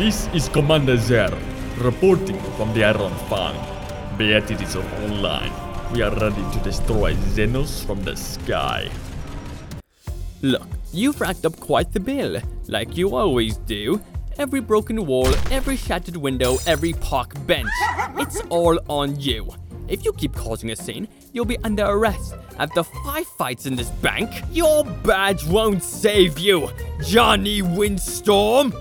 This is Commander Zer, reporting from the Iron Fang. Beatty is online. We are ready to destroy Xenos from the sky. Look, you've racked up quite the bill, like you always do. Every broken wall, every shattered window, every park bench. It's all on you. If you keep causing a scene, you'll be under arrest. After 5 fights in this bank, your badge won't save you, Johnny Windstorm!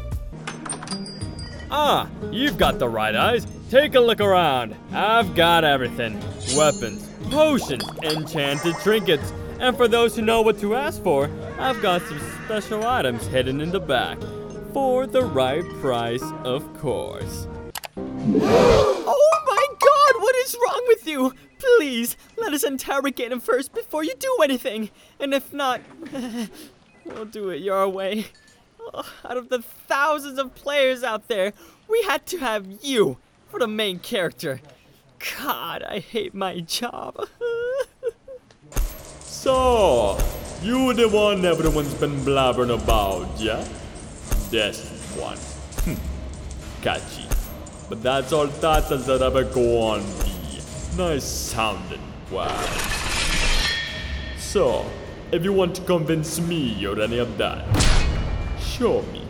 Ah, you've got the right eyes. Take a look around. I've got everything. Weapons, potions, enchanted trinkets. And for those who know what to ask for, I've got some special items hidden in the back. For the right price, of course. Oh my god, what is wrong with you? Please, let us interrogate him first before you do anything. And if not, we'll do it your way. Oh, out of the thousands of players out there, we had to have you for the main character. God, I hate my job. So, you the one everyone's been blabbering about, yeah? This one. Catchy. But that's all tatas that ever go on be. Nice sounding words. So, if you want to convince me or any of that, show me.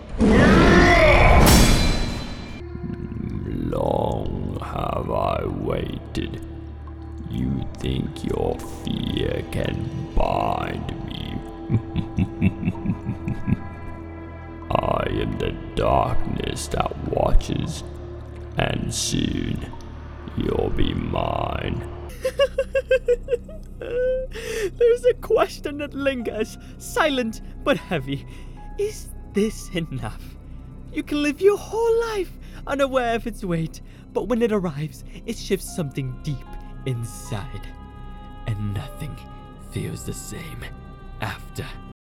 Long have I waited. You think your fear can bind me? I am the darkness that watches, and soon you'll be mine. There's a question that lingers, silent but heavy. Is this enough? You can live your whole life unaware of its weight, but when it arrives, it shifts something deep inside. And nothing feels the same after.